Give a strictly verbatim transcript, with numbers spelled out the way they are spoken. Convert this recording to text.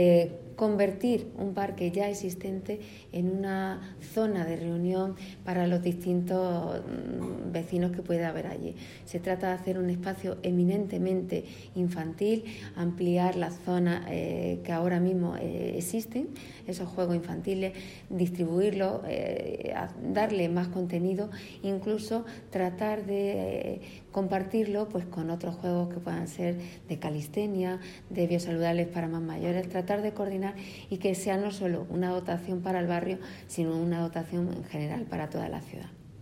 Eh, convertir un parque ya existente en una zona de reunión para los distintos vecinos que pueda haber allí. Se trata de hacer un espacio eminentemente infantil, ampliar las zonas eh, que ahora mismo eh, existen, esos juegos infantiles, distribuirlos, eh, darle más contenido, incluso tratar de eh, compartirlo pues, con otros juegos que puedan ser de calistenia, de biosaludables para más mayores, tratar de coordinar y que sea no solo una dotación para el barrio, sino una dotación en general para toda la ciudad.